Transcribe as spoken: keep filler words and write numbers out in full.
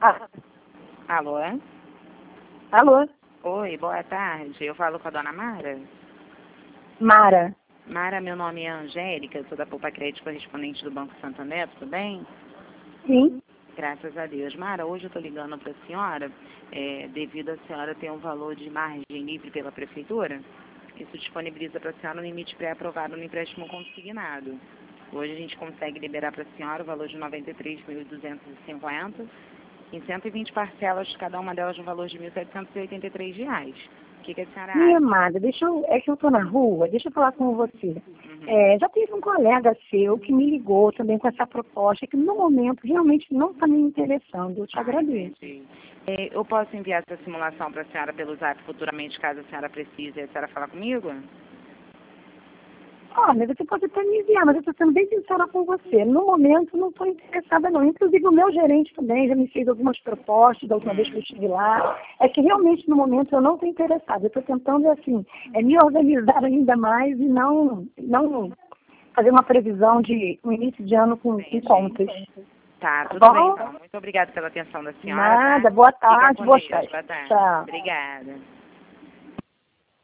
Ah, Alô? alô? Oi, boa tarde. Eu falo com a dona Mara? Mara. Mara, meu nome é Angélica, eu sou da Poupa Crédito correspondente do Banco Santander, tudo bem? Sim. Graças a Deus. Mara, hoje eu estou ligando para a senhora, é, devido a senhora ter um valor de margem livre pela Prefeitura, isso disponibiliza para a senhora um limite pré-aprovado no empréstimo consignado. Hoje a gente consegue liberar para a senhora o valor de noventa e três mil duzentos e cinquenta em cento e vinte parcelas, cada uma delas no valor de mil setecentos e oitenta e três reais. O que, que a senhora Minha acha? amada, deixa eu, é que eu tô na rua, deixa eu falar com você. Uhum. É, já teve um colega seu que me ligou também com essa proposta, que no momento realmente não está me interessando. Eu te Ah, agradeço. entendi. É, eu posso enviar essa simulação para a senhora pelo zap futuramente, caso a senhora precise e a senhora falar comigo? Olha, você pode até me enviar, mas eu estou sendo bem sincera com você. No momento, não estou interessada, não. Inclusive, o meu gerente também já me fez algumas propostas da última vez que eu estive lá. É que realmente, no momento, eu não estou interessada. Eu estou tentando, assim, é, me organizar ainda mais e não, não fazer uma previsão de um início de ano com, com contas. Tá, tudo Tá bem bom? então. Muito obrigada pela atenção da senhora. Nada. Tá? Boa Fica tarde. com Boa Deus. tarde. Boa tarde. Tchau. Obrigada.